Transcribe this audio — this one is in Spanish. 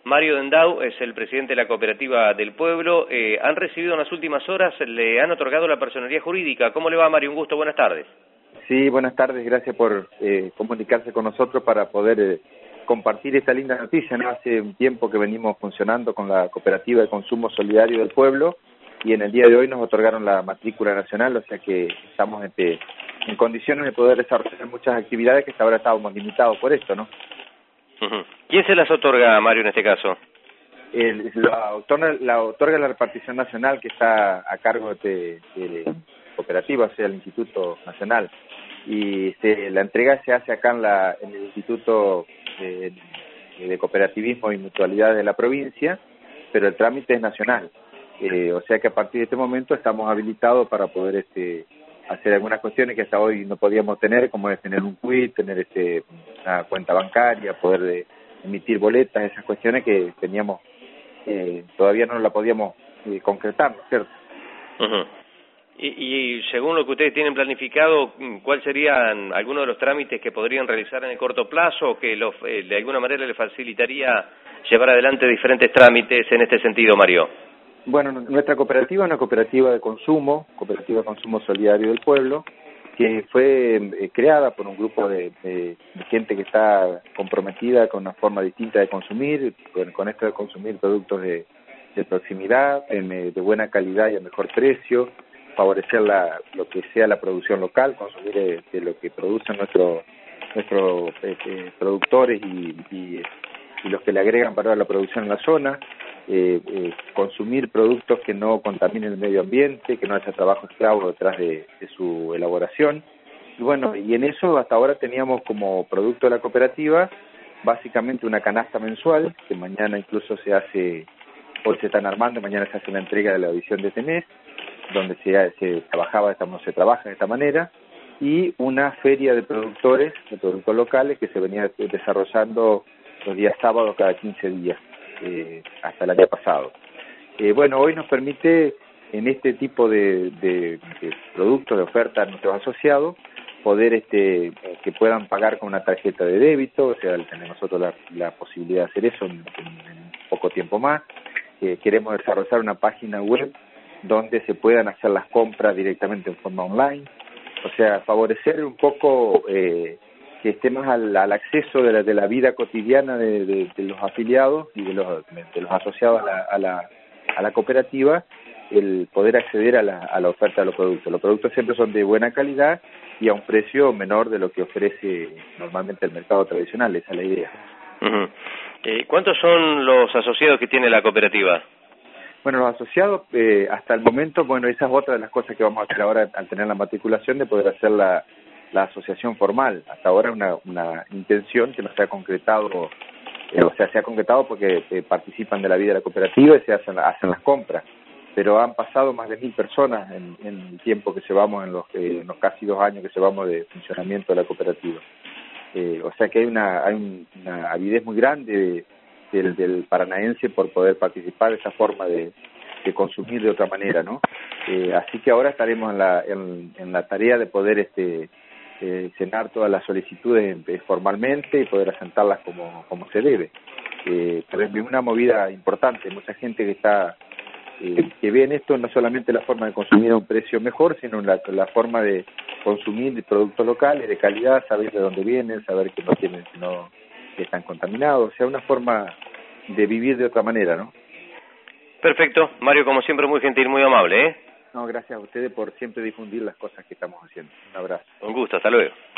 Mario Dendau es el presidente de la Cooperativa del Pueblo. Han recibido en las últimas horas, le han otorgado la personería jurídica. ¿Cómo le va, Mario? Un gusto, buenas tardes. Sí, buenas tardes, gracias por comunicarse con nosotros para poder compartir esta linda noticia, ¿no? Hace un tiempo que venimos funcionando con la Cooperativa de Consumo Solidario del Pueblo y en el día de hoy nos otorgaron la matrícula nacional, o sea que estamos en condiciones de poder desarrollar muchas actividades que hasta ahora estábamos limitados por esto, ¿no? ¿Quién se las otorga, Mario, en este caso? La otorga la repartición nacional que está a cargo de cooperativa, o sea, el Instituto Nacional. Y la entrega se hace acá en el Instituto de Cooperativismo y Mutualidades de la provincia, pero el trámite es nacional. O sea que a partir de este momento estamos habilitados para poder hacer algunas cuestiones que hasta hoy no podíamos tener, como es tener un quit, tener una cuenta bancaria, poder emitir boletas, esas cuestiones que teníamos, todavía no la podíamos concretar, ¿no es cierto? Y según lo que ustedes tienen planificado, ¿cuál serían algunos de los trámites que podrían realizar en el corto plazo o que de alguna manera les facilitaría llevar adelante diferentes trámites en este sentido, Mario? Bueno, nuestra cooperativa es una cooperativa de consumo solidario del pueblo, que fue creada por un grupo de gente que está comprometida con una forma distinta de consumir, con esto de consumir productos de proximidad, de buena calidad y a mejor precio, favorecer lo que sea la producción local, consumir de lo que producen nuestros productores y los que le agregan valor a la producción en la zona, consumir productos que no contaminen el medio ambiente, que no haya trabajo esclavo detrás de su elaboración. Y bueno, y en eso hasta ahora teníamos como producto de la cooperativa básicamente una canasta mensual, que mañana incluso hoy se están armando, mañana se hace la entrega de la edición de este mes, donde se trabaja de esta manera, y una feria de productos locales que se venía desarrollando los días sábados cada 15 días, hasta el año pasado. Bueno, hoy nos permite en este tipo de productos, de oferta a nuestros asociados, poder que puedan pagar con una tarjeta de débito, o sea, tenemos nosotros la posibilidad de hacer eso en poco tiempo más. Queremos desarrollar una página web donde se puedan hacer las compras directamente en forma online, o sea, favorecer un poco que estemos al acceso de la vida cotidiana de los afiliados y de los asociados a la cooperativa, el poder acceder a la oferta de los productos. Los productos siempre son de buena calidad y a un precio menor de lo que ofrece normalmente el mercado tradicional, esa es la idea. ¿Cuántos son los asociados que tiene la cooperativa? Bueno, los asociados, hasta el momento, bueno, esa es otra de las cosas que vamos a hacer ahora al tener la matriculación, de poder hacer la asociación formal. Hasta ahora una intención que no se ha concretado, o sea, se ha concretado porque participan de la vida de la cooperativa y se hacen las compras. Pero han pasado más de 1.000 personas en el tiempo que llevamos, en los casi 2 años que llevamos de funcionamiento de la cooperativa. O sea que hay una avidez muy grande del paranaense por poder participar de esa forma de consumir de otra manera, ¿no? Así que ahora estaremos en la tarea de poder llenar todas las solicitudes formalmente y poder asentarlas como se debe. Pero es una movida importante, mucha gente que ve en esto no solamente la forma de consumir a un precio mejor, sino la forma de consumir productos locales de calidad, saber de dónde vienen, saber que no están contaminados, o sea, una forma de vivir de otra manera, ¿no? Perfecto, Mario, como siempre, muy gentil, muy amable, ¿eh? No, gracias a ustedes por siempre difundir las cosas que estamos haciendo. Un abrazo. Un gusto, hasta luego.